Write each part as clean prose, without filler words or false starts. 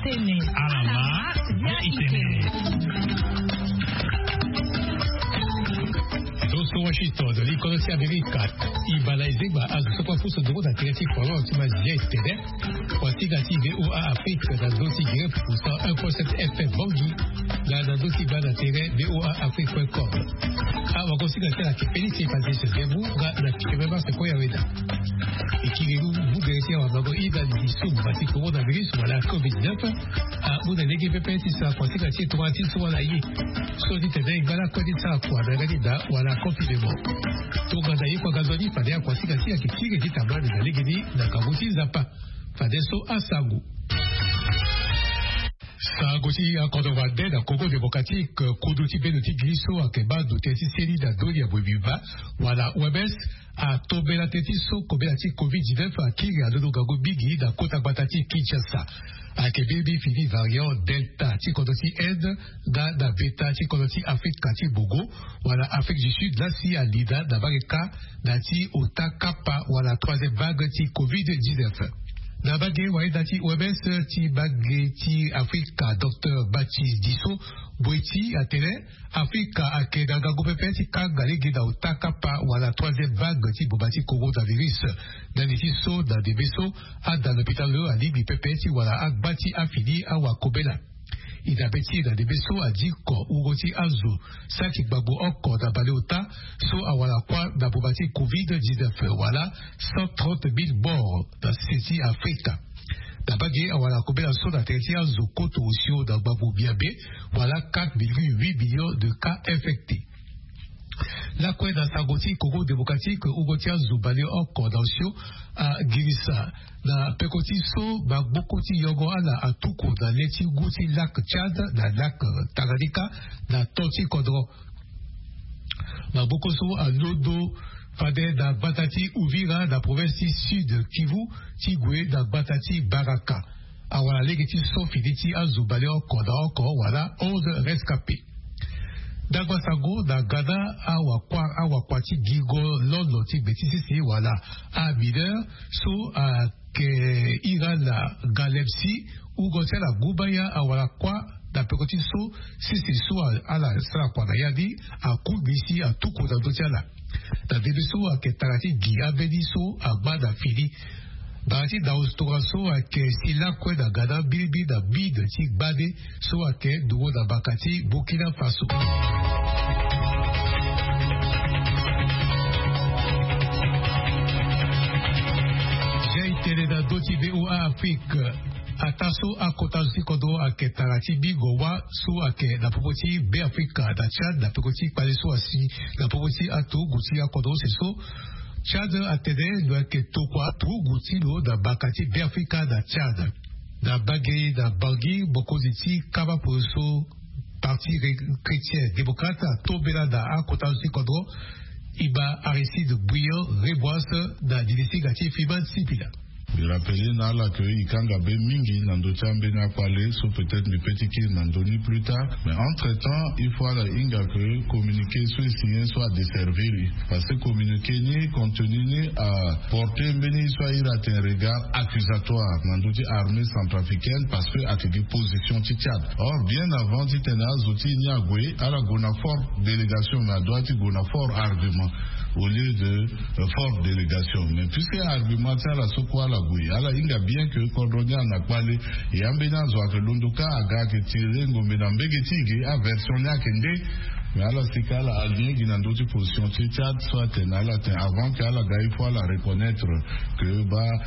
Itene. Alama ya Itene. Dosto Washington, l'Ikonosi Amerika, Ibalaizeba, Azusopafuso de Roda Tirati Kwaro, Timazia Itene, Kwasigati VOA Afrique, dans Dosi Gire, Poussant 1.7 FM Bangi, dans Dosi Bana Tere, VOA Afrique.com. Awa Kwasigati la Kipelisi, Fazise Zebu, na Kipemeba Sekoya Weda. Ikiriru, Bougereti, Awabago, Iba, Dissou, Bati Coronavirus, wala COVID-19, a Bouda Negi Pepeti, Sa Kwasigati, Touranti, Souala Yi, Sodi Tene, Ibala, Kodita, Kouadagadida, wala confinement. Toganda Yi, Kwagazoni, Fadea, Kwasigati, Akikiri, Ditama, Nalegedi, Nakabuti, Zapa, Fadeso, Asagu. Sagosi a Kodovade da Congo démocratique Kodoti Benoti Gliso a Keba do Teti Seli da Dori a Bobiba wala Webes a Tobela Tetiso Kobelati Covid-19 a Kiri a Dodo Gago Bigi da Kota Batati Kinshasa a Kebebi Fini variant Delta Ti Kodoti Ed da Beta Ti Kodoti Afrique Kati Bogo wala Afrique du Sud la Si a Lida da Bareka da Ti Otakapa wala troisième vague Ti Covid-19. Nabage Waidati OMS ti bagge ti Afrika Dr. Baptiste Disso Boiti a télé Afrika a Kedaga Gopepe ti Kagale Geda Otakapa wala troisième vague ti Bobati coronavirus dans les tissos dans des vaisseaux à dans l'hôpital à Libi Pepe ti wala Agbati Afili a Wakobela. Idabeti da debeso adiko ugoti azu saki babu oko da baleota so awala kwa da bobati COVID-19 wala 130 000 morts dans ceci Afrika. Da bagé awala kobela so da teti azu koto osio da babu biabe wala 4,8 millions de cas infectés. La kwe dans Sagoti Congo démocratique ugoti azu bale oko da osio a Girisa na pekoti so ba bokoti yogo ala atuko da leti guti lac Tchad na lac Tanganyika na Toti Kodro na bokoso a Lodo fade da Batati Uvira da province sud Kivu Tigwe da Batati Baraka awala legeti so fiditi azubale oko wala 11 rescapés. Dagwasago da Gada awakwati gigo lolo ti betisisi wala a bider so a ke irala galepsi ugote la gubaya awala kwa da pekoti so sisi so ala sara kwa na yadi a kubisi a tuko da dotala da debiso a ke tarati giabedi so a bada fili Barati da ostora so a ke sila kwe da Gada bilbi da bid ti bade so a ke duwo da bakati Burkina Faso. Tele da doti VOA Afrique ataso akotazi kodo ake tarati bigowa so ake la popoti be Africa da Tchad la popoti paleso asi la popoti ato guti akodo seso Tchad atede do ake tokwa tu guti lo da bakati be Africa da Tchad da bagay da Bangui bokoziti kaba poso parti chrétien démocrate tobela da akotazi kodo iba Aristide Bouillon Reboise da dilisi gati fiban sipila. Je rappelle Nala que Ikanga Mingi Nandochambe n'a parlé, sauf peut-être le petit qui Nandoni plus tard. Mais entre-temps, il faut la Inga que communiquer soit signé, soit desservir. Parce que communiquer ni contenu ni à porter, mais soit il a un regard accusatoire. Nandoti armée centrafricaine parce que a des positions Tchad. Or, bien avant, Titena, Zoti Niagwe, à la Gonafort délégation, mais à droite, Gonafort argument. Au lieu de forte délégation. Mais puisque argument la sokwa la gouille, alors il y a bien que Cordonia n'a pas les et ambena zoa que l'ondoka aga que tiré ngomena mbegeti a version ya kende. Mais alors c'est qu'à la allié qui n'a d'autres positions Tchad soit avant qu'à la gars il faut la reconnaître que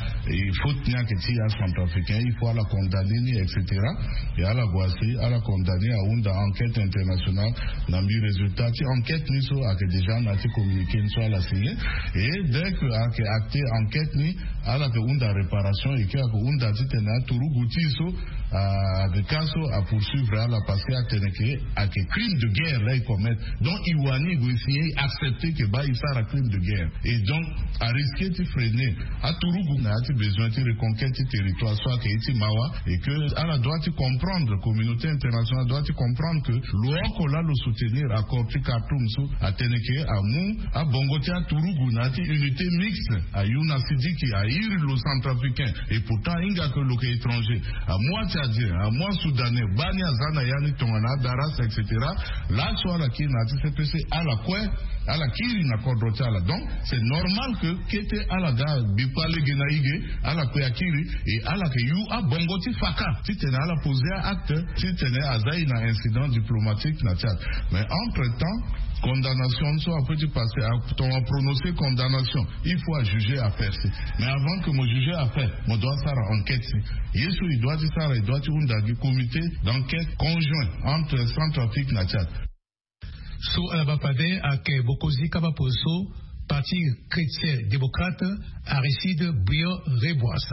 il faut tenir que Tchad centrafricain il faut la condamner etc. Et à la voici à la condamner à une enquête internationale dans le résultat enquête ni soit que déjà n'a été communiqué soit la signé et dès que a acté enquête ni à la que une réparation et que une date tena turu gutiso avec caso à poursuivre à la passé à teneke à que crime de guerre là commettre donc Iwani Gouissier accepter que il fait un crime de guerre et donc à risquer de freiner à Tourougou n'a besoin de reconquête du territoire soit que iti mawa et que à la droite comprendre la communauté internationale doit comprendre que l'on là le soutenir à Korti Khartoum à teneke à Mou à Bongote à Tourougou n'a unité mixte à Yuna Sidiki à le centrafricain et pourtant inga que le étranger à moi tchadien à moi soudanais bani azana yani tongana daras etc. là soit la qui n'a CPC à la quoi à la kiri na kodrotala donc c'est normal que kete à la ga bipale genaige à la kiri et à la que you a bongoti faka si tu n'as la poser acte si tu n'as azai na incident diplomatique na Tchad mais entre temps condamnation soit après tu passer à ton prononcer condamnation il faut juger affaire mais avant que mon juger affaire mon doit faire enquête yesu il doit dire ça il doit dire un comité d'enquête conjoint entre Centrafrique na Tchad. So Alabapade ake Bokozi Kabaposo, Parti chrétien démocrate, Aristide Briand Reboise.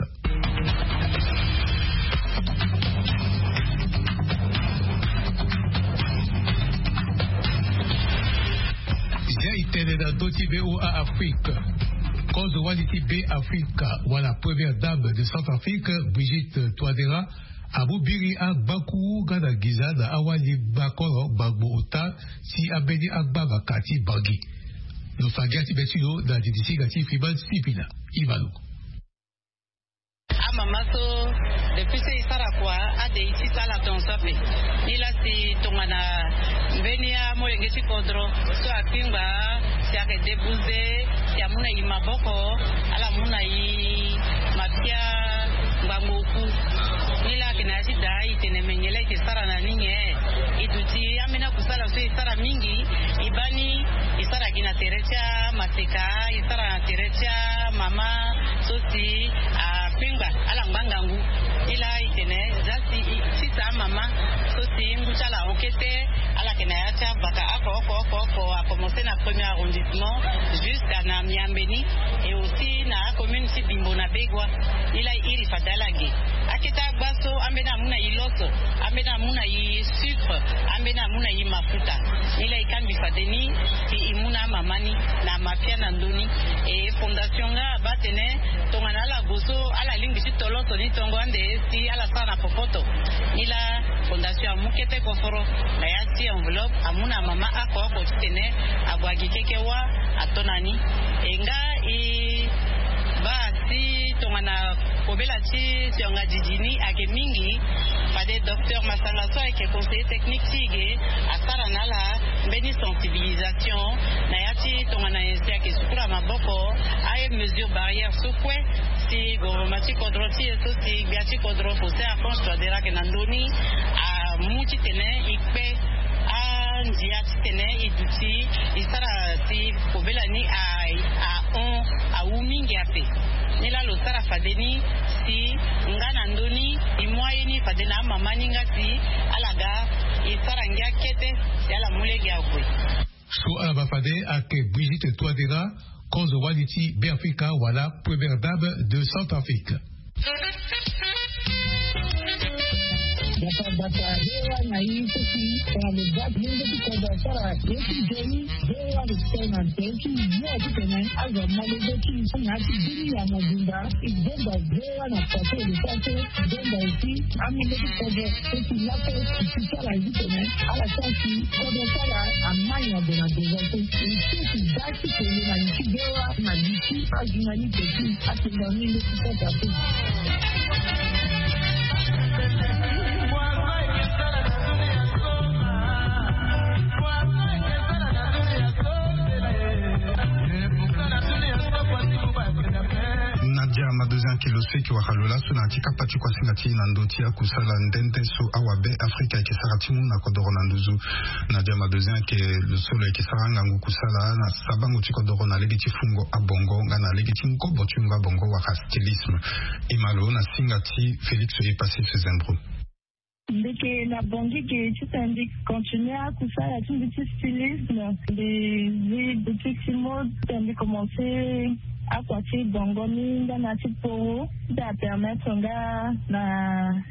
J'ai été dans d'autres à Afrique. Cause de Waliti B Africa, ou la première dame de Centrafrique, Brigitte Touadéra, Abu Biri Akbaku Gada Giza da Awali Bakoro Bagbo Ota si Abedi Akbaba Kati Bagi. No Fagati Betulo da Didisi Gati Fibal Sipina. Ivalu. Amamaso depuis ce Sarakwa a de ici à la tonsope. Il a si Tongana Venia Molengeti Kodro, so Akimba, si a débouze, si a Muna Imaboko, à la Muna Mafia Bamoku. Nila kinaji dai tenemenyele kisara na ninye iduti amena kusara so isara mingi ibani isara gina terecha maseka isara na terecha mama sosi pingba ala mbangangu ila itene zasi sisa mama sosi nguchala okete ala kenayacha baka ako a commencé na premier arrondissement jusqu'à na Miambeni et aussi na commune si Bimbo na Begwa ila iri fadalage akita baso ambena muna iloso ambena muna I sucre ambena muna I mafuta ila ikambi fadeni ki imuna mamani na mafia na ndoni et fondation nga batene tongana la goso ala lingi si toloso ni tongo ande si ala sana popoto ila fondation mukete koforo na yati enveloppe amuna mama ako tene abwagi kekewa atonani enga I basi tongana kobela ti tionga jijini ake mingi pade docteur Masanga so ake conseiller technique tige asara nala mbeni sensibilisation na yati tongana yensi ake sukula maboko aye mesure barrière sokwe si goromati kodroti so si biati kodro fose afon Touadéra ke nandoni a muti tene ikpe ndia tene iduti isara si kobela ni a umingi ape nila lo sara fadeni si ngana ndoni imwaini fadena mamani ngati alaga isara ngia kete yala mulege akwe So Alabapade ake Brigitte Touadéra, cause Waliti B Africa, voilà première dame de Centrafrique. Bata hewa na hii sisi kwa mzaki mingi kwa sara yetu jeni hewa tena teki yote tena aza malezeki nyati bili ya majumba igomba hewa na pato lipate igomba iti amileki kwa teki lape kisara hizi tena ala sasi kwa sara amanya bona dezate iti daki kwenye na nchi hewa na nchi ajina ni teki atinda mingi kwa tatu. Nadia Madozan Kiloseki wa Halola Sunatika Pati kwa Singati Nandotia Kusala Ndente So Awabe Afrika Kisaratimu na Kodoro Nanduzu Nadia Madozan ke Lusolo Kisaranga Ngu Kusala na Sabangu Tikodoro na Legiti Fungo Abongo Ngana Legiti Mkobo Tunga Bongo Waka Stylisme Imalo na Singati Félix Oyepasi Sezembro. Ndeke na bongi ke tutandi continuer à kusala tout petit stylisme des boutiques Simo tandi commencer à quoi bongo minga na tiporo da permettre nga na aita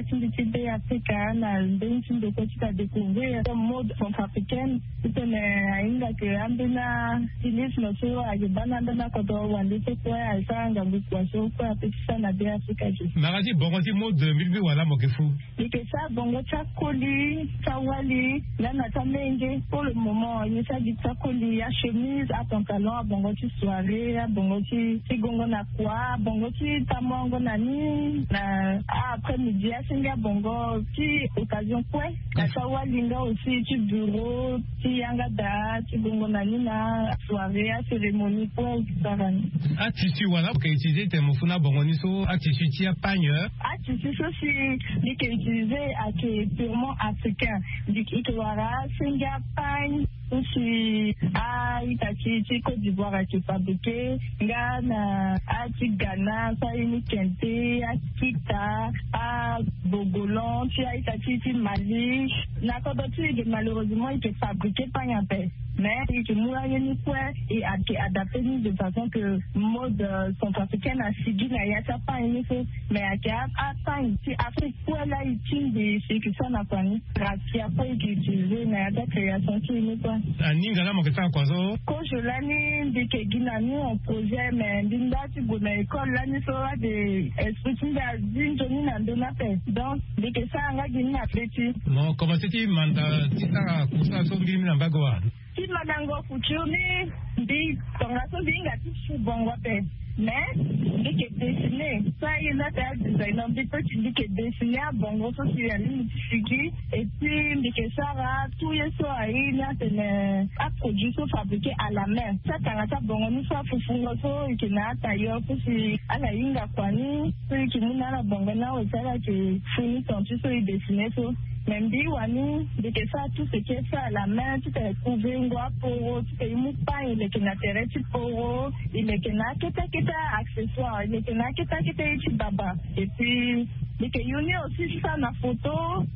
Tindité Africa, na Bensin de Costa découvrir le mode centrafricaine, c'est un que Ambina, Tilis, Noso, Agubanana, Kodo, Wandite, Alsanga, Bukwaso, Petisa, Nabe Africa. Maradi, Bongozi mode Milbi Wala Mokefu. Et que ça, Bongo Chakoli, Tawali, Lanata Menge, pour le moment, il s'agit de Chakoli, à chemise, à pantalon, à Bongo soirée, à Bongo Tigongo na quoi, Bongo Tamongo Nani, après-midi, à Singa Bongo, qui occasion quoi, à Tawalinga aussi, tu bureau, ti Yangada, Tigongo Nani, na soirée, à cérémonie, quoi, etc. À tissu, voilà, pour utiliser tes moufuna Bongoniso, à tissu, tu as pagne. À tissu, aussi, il est utilisé à qui purement africain. Du Kitwara, Singa, pagne, aussi, à Itachi, Côte d'Ivoire, à qui fabriqué, Ghana, à Ghana, ça y est, Kente, à Kita, à Bogolon, à Itachi, Mali, malheureusement, il est fabriqué par un peu. Mais il est moyen et adapté de façon que mode centrafricaine a suivi la yata pas mais à pas si Afrique pour là il tient des sécurités n'a pas ni racia pas utilisé na yata création qui ni quoi Ningala moketa kwazo ko je l'année de que Guinani en projet mais dinda tu go na école là ni so de esprit da dinjoni na donape donc de que ça nga Guinée a petit non comment c'était manda tisa kusa so ngimi na bagwa si madango fuchuni di tongaso dinga tu bongo pe mais dit que dessiné ça il a fait design un petit peu dit que dessiné à bongo so si la ligne figure et puis dit que ça va tout y so il a tene a produit so fabriqué à la main ça tangata bongo ni so fufungo so ikina tailleur so si ala inga kwani so ikina na bongo na o sala que fini ton so il dessiné so même dit wani de que ça tout ce qui est fait à la main tu t'es trouvé un gros pour tu t'es mou pas il est que n'intérêt tu pour il est que n'a que accessoire il est que n'a que tu baba et puis de que yoni aussi ça na photo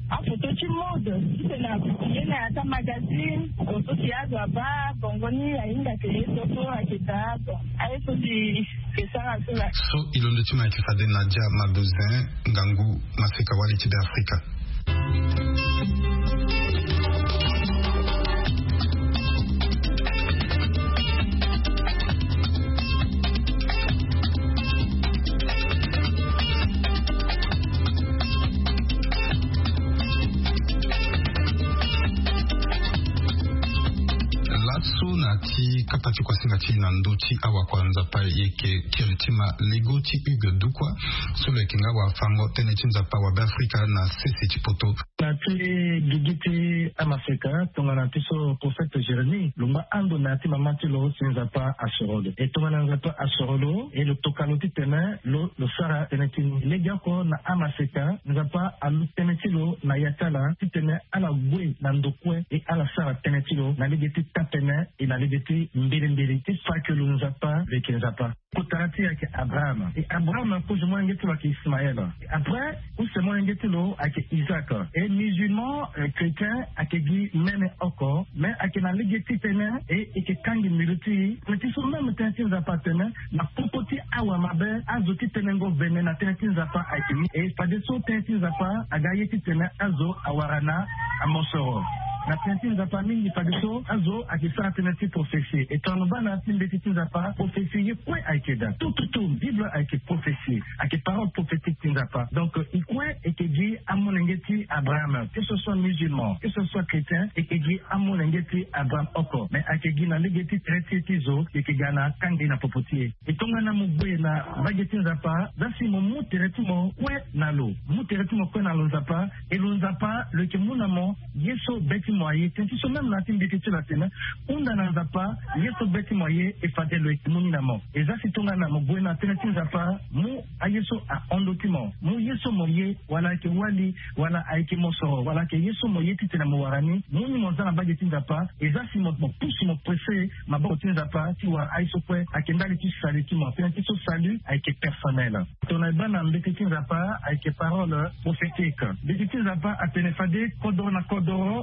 tu mode c'est na il na ta magazine photo qui a baba bongoni ainda que photo akita ai so di que ça so ilondo tima kifade Nadia Madozin Ngangu Maseka wali tibe Afrika. Nati kapati kwa singati na ndoti awa kwanza pa yeke kiritima legoti uge dukwa solo kinga wa fango tene chinza pa wa Afrika na sisi chipoto nati gigiti amafrika tonga nati so prophète Jérémie lumba ando nati mamati lo sinza pa asorodo et tonga nza pa asorodo et le tokanoti tene lo sara teneti legako na amafrika nza pa alu teneti lo na yatala titene ala gwe na ndokwe et ala sara teneti lo na legeti tapene et na legeti mbiri ti fa que lo nza pa veke nza pa kotarati yake Abraham et Abraham pour moi ngeti wa Ismaël après ou c'est moi ngeti lo ake Isaac et musulman chrétien akegi mene oko mais akena legeti tene et que kangi miluti mais ti so même tentin za patene na popoti awa mabe azoti tenengo vene na tentin za pa akemi et pas de so tentin za pa agayeti tene azo awarana amosoro na tentin za pa mingi pas de so azo akisa tenati prophétie et ton bana tinbeti za pa prophétie quoi akeda tout bible ake prophétie ake parole prophétique tinza pa donc il quoi et que dit amonengeti Abraham que ce soit musulman que ce soit chrétien et que dit amonengeti Abraham oko mais ake gina legeti traité tizo et que gana kangi na popoti et tonga na mugwe na bageti nzapa dasi mo muteretu mo kwe na lo muteretu mo kwe na lo nzapa et lo nzapa le ke munamo yeso beti moye tenti so même na timbeti tela tena unda na nzapa yeso beti moye e fade le muni na mo et ça si tonga na mugwe na teneti nzapa mu ayeso a ondotimo mu yeso moye wala ke wali wala aike moso wala ke yeso moye titena mo warani muni mo zana bageti nzapa et ça si mo pousse mo pressé ma bageti nzapa ti wa aiso kwe akendali ti sali ti mo tenti so salut aike personnel tona bana mbeketi nzapa aike parole prophétique mbeketi nzapa atene fade kodoro na kodoro aike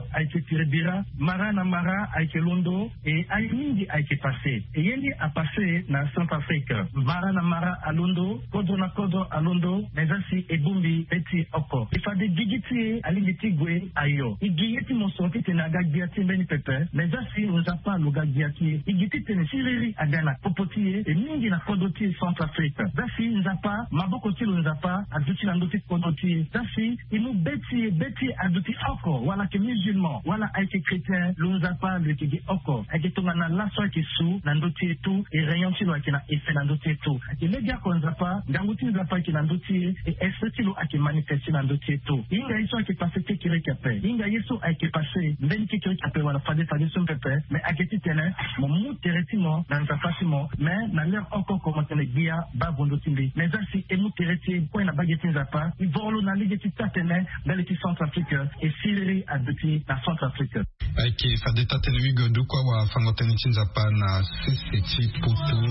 tiribira mara na mara aike londo et ay mingi aike passé et yendi a passé na Centrafrique mara na mara a londo kodo na kodo a londo nezasi ebumbi eti oko ifade gigiti alingiti gwe ayo igiyeti mosonti tenaga giati mbeni pepe nezasi uzapa luga giati igiti tene siriri agana popotie et mingi na kodoti Centrafrique zasi nzapa maboko tilo nzapa aduti na ndoti kodoti zasi imu beti aduti oko wala ke musulman wala aike chrétien lunzapa le kigi oko aike tonga na laso ki su na ndoti etu et rayon tilo akina efe na ndoti etu ake media ko nzapa nganguti nzapa ki na ndoti et ese tilo ake manifesti na ndoti etu inga iso ake pase te kire kape inga yeso ake pase mbeni ki kire kape wala fade son pepe mais ake titene mo mu teretimo na nzapa simo mais na leur oko komotene gia ba vondoti mbi mais asi emu tereti ko na bageti nzapa ivolo na ligeti tatene dans les Centrafrique et Syrie aduti na Centrafrique ake fade tatene wigodu kwa wa fangotene chinzapa na sisi poto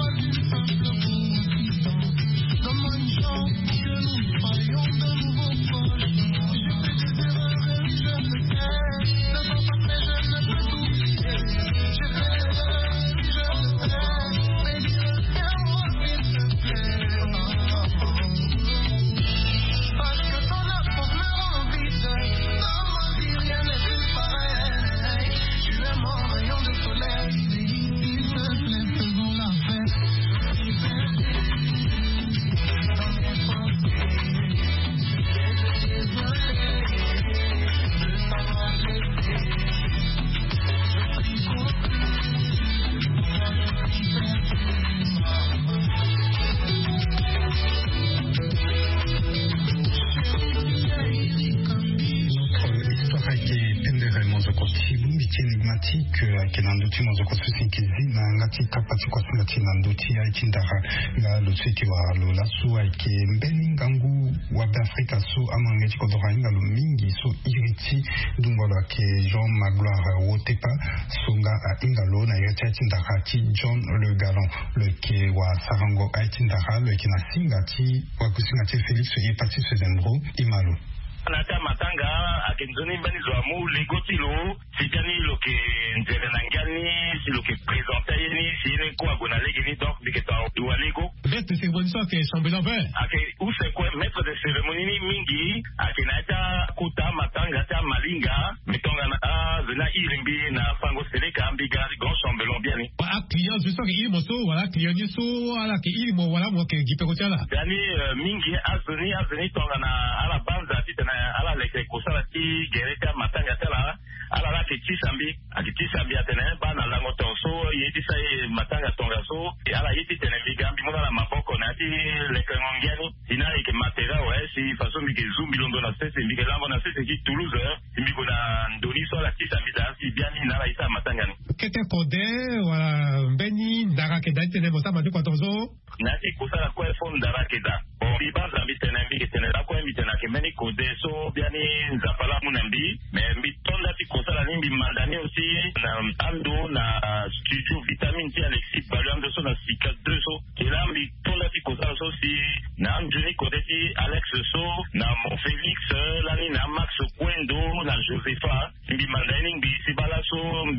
kenanduti mozo ko susinkizi na ngati kapati kwa singati nanduti ya kindara la lutsiki wa lola su aike mbeni ngangu wa Afrika so amangeti ko doranga lo mingi so iriti dungolo ke Jean Magloire Wotepa songa a ingalo na yete kindara ki John Le Galon le ke wa Sarango a kindara le kina singati wa kusingati Félix Yepati Sezendro imalo Anata matanga akenzoni mbani zwamu legotilo sikani loke nzere nangani si loke présenter yeni si yeni ko agona legeni donc diketa dualego maître de cérémonie so ke chambellan vert ake use ko maître de cérémonie mingi akenata kuta matanga ta malinga metonga na zena irimbi na fango seleka ambiga grand chambellan biani a client je so ke ilimo so wala client so ala ke ilimo wala mo ke gipeko tala yani mingi azoni tonga na ala banza titana ala leke kusala ti gereta matanga tala ala la ke tisambi atene bana lango tonso yeti sai matanga tonga so ala yeti tene bigambi mona la maboko na ti leke ngongiani ina ke matera we si façon mi ke zumbi londo na sese mi ke lango na sese ki Toulouse mi ko na ndoni so la tisambi da si biani na la isa matanga ni kete kode wala mbeni ndara ke dali tene mosa matu kwa tonzo na ti kusala kwa fond ndara ke da bon bi banza mi tene la kwa mi tene ke meni kode so biani nzapala munambi mais mi tonda ti kosala nimbi mandani aussi na ando na studio vitamine ti Alexis Balando so na sika 2 so kila mi tonda ti kosala so si na Anjoni Kodeti Alex so na mon Félix lani na Max Kwendo na Josepha mbi mandani mbi sibala so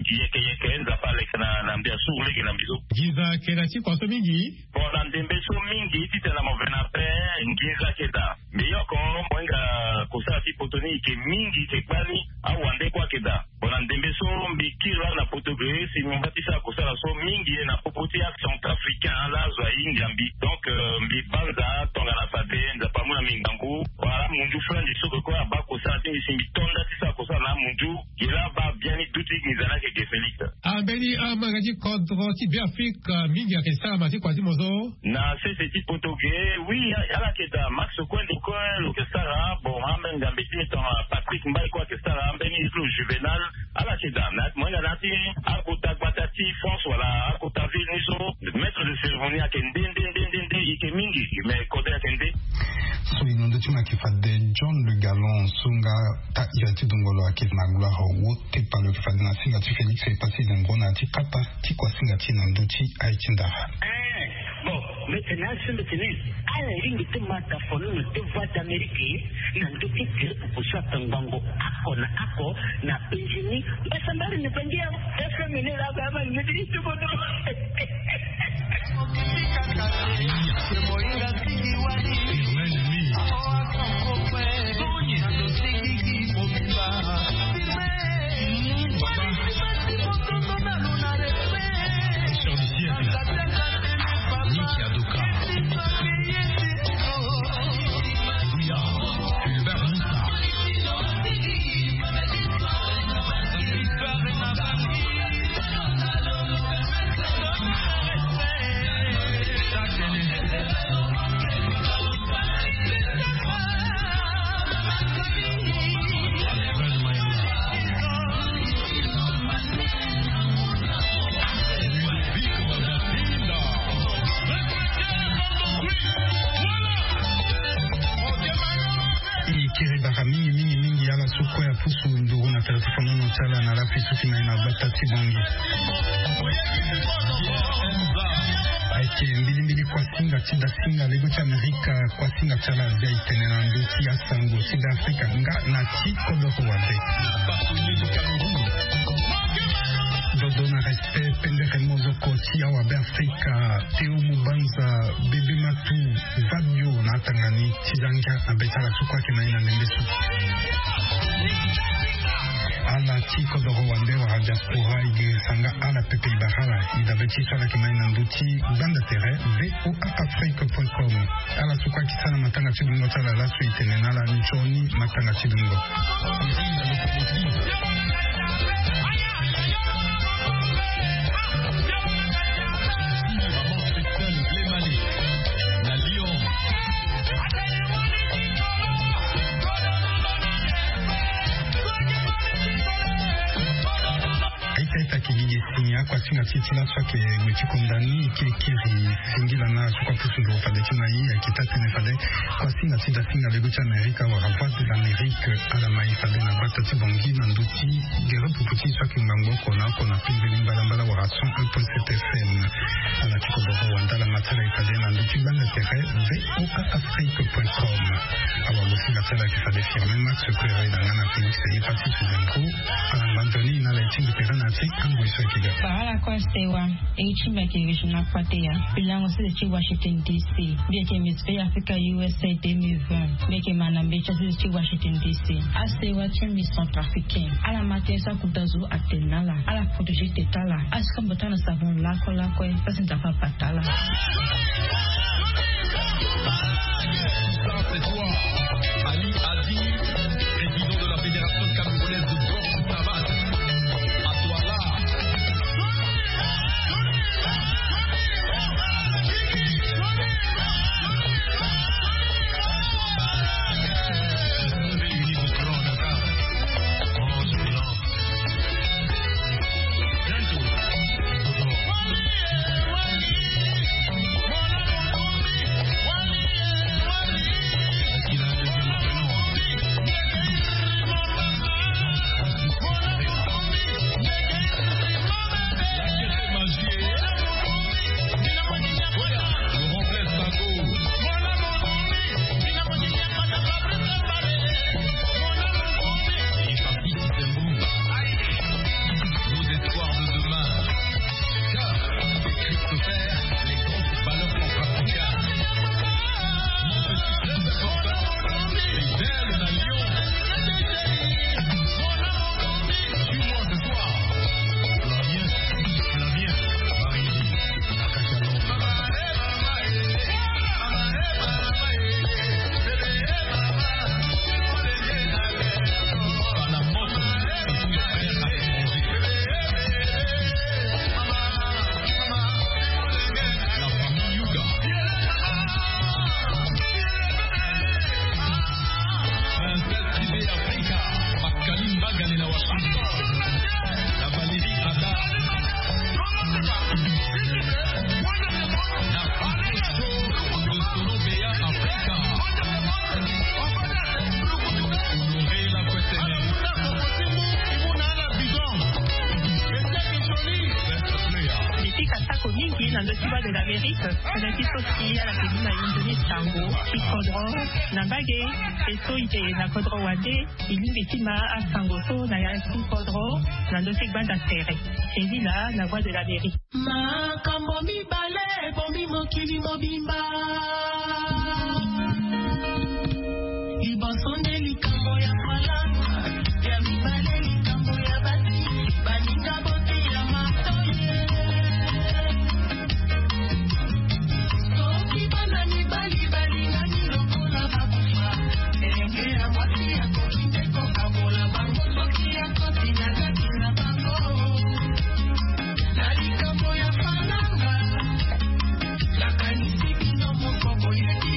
yeke nzapa Alex na mbia sur leke na mbizo giza kena ti kwa so mingi bon na ndembe so mingi ti tena mo vena pe ngiza keda meyoko mwenga kosala ti potoni ke mingi ke kwani au ande kwa keda bona ndembe so mbikira na potogre si mbatisa kosala so mingi na popoti ya Centrafricain la zwa ingambi donc mbi banza tonga na fade nzapa muna mingangu wala munju frandi so ko aba kosala ti simbi tonda ti sa kosala na munju kila ba biani duti ngizana ke Félix ambeni amagaji kodro ti Afrique mingi ya kesala mati kwa ti mozo na sese ti potogre oui ala keda Max Kwendo ko lo kesara bon amen ngambi ti tonga Patrick Mbaye kwa kesara ambeni islo Juvenal ala keda na mwenga nati akuta batati France wala akuta Vilniso maître de cérémonie akende ike mingi mais kode akende so inondo chuma kifade John Le Galon sunga ta irati dungolo ake Magloire Wotepa lo kifade na singa ti Félix Yepati Sezendro na ti kapa ti kwa singa ti nanduti aitinda bon maintenant c'est maintenant à la ligne de mataphone de voix d'Amérique nan to tire pour ça tangango akona ako na penjini basambari ni pengia est-ce que mene la baba ni dit tout bon Singa lego cha Amerika kwa singa chala zai tenena ndosi ya sango Sida Afrika nga na chiko doko wade dodo na respect pendere mozo koti awabe Afrika Teo Mubanza Bebe Matu Vabio na Tangani Chizanga na betala sukwa kena ina nembesu ala chiko do Rwanda wa diaspora igresanga ala pepe ibahala idabeti swala kimaina nduti banda tere voaafrique.com ala sukwa kisana matanga chidungo tala la suite nenala nichoni matanga chidungo kwa singa titila swake mwechikondani kiri singila na sukwa pusundo fadeti na hii akitati nefade kwa singa tida singa lego cha Amerika wa voix de l'Amérique ala maifade na batati bongi na nduti gero puputi swake mbango kona pimbe mbalambala wa rason 1.7 FM ala tiko do Rwanda la matala ifade na nduti banda tere voaafrique.com awa musinga tala kifade firme Max Kwere na ngana Felix yi pati suzenko ala Anthony na la itingi perana ati kangu iswa kiga Ala Kostewa, Chimba Regional Patea, bilango si Washington DC, Beke Mispe Africa USA 2020, Beke Manambecha si Washington DC, Astewa Chimbi Centrafricain, Ala Matesa Kudazu Atenala, Ala Protéger Tetala, Askambotana Savon Lako Lako, Pasentafa Patala. C'est toi, Ali Adi, président de la Fédération camerounaise de boxe savate. À toi là. Il a un deuxième prénom. nando tiba de l'Amérique na kiso ki ala ke na Indonésie tango ki kodro na bage eso ite na kodro wade ilimbe tima asango so na ya ki kodro nando tik banda serre ezila na voix de l'Amérique makambo mibale bomi mokili mobimba ibasonde likambo ya malanga ya mibale likambo ya bati baninga bote ya matoye soki bana mibali balingani lokola bakufa elenge ya mwasi ya kokinde kokabola bango soki ya kotina kati na bango na likambo ya falanga lakanisi bino moko boyaki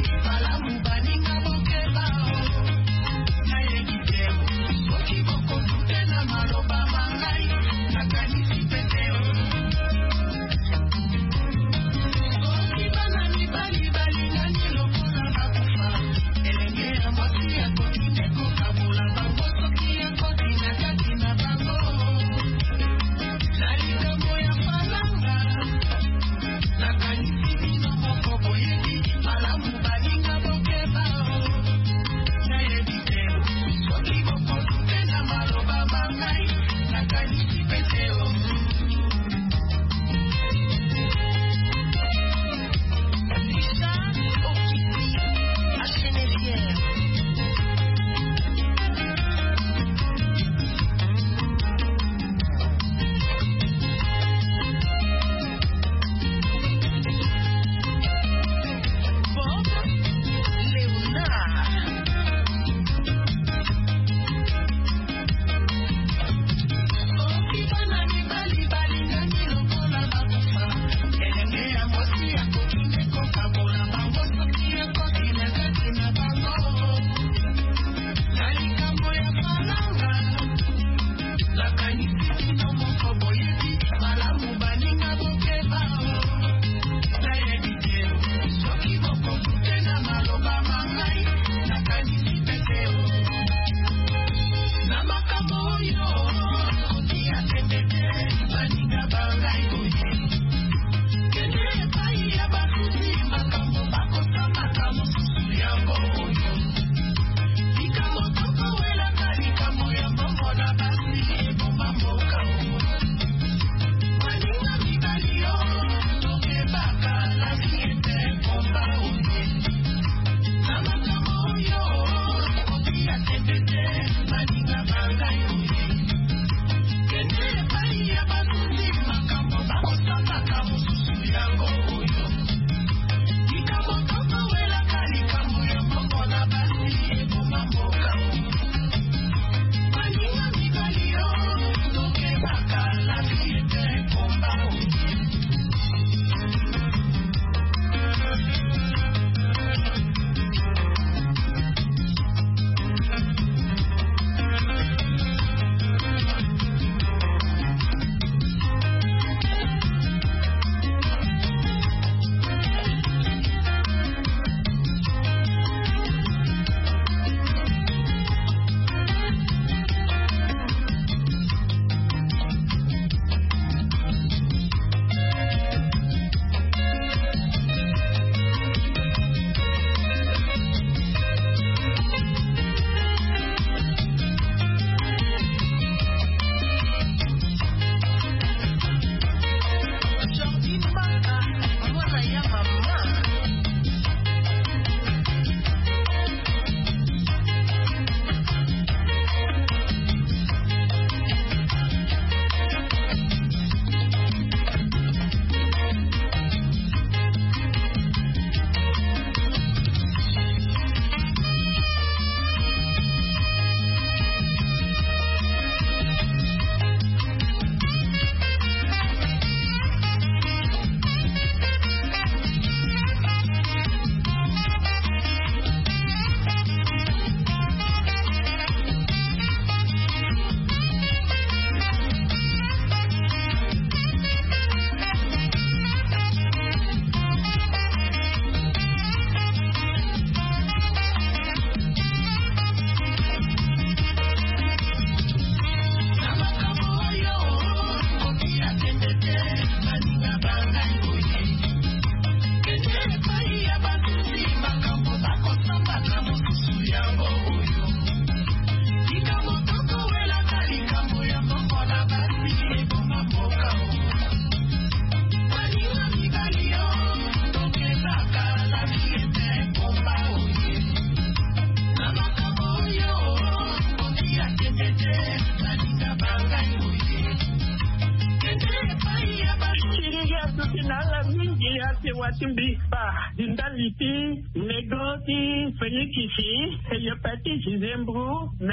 watimbi ba dindaliti negoti fenikisi heyapati zembru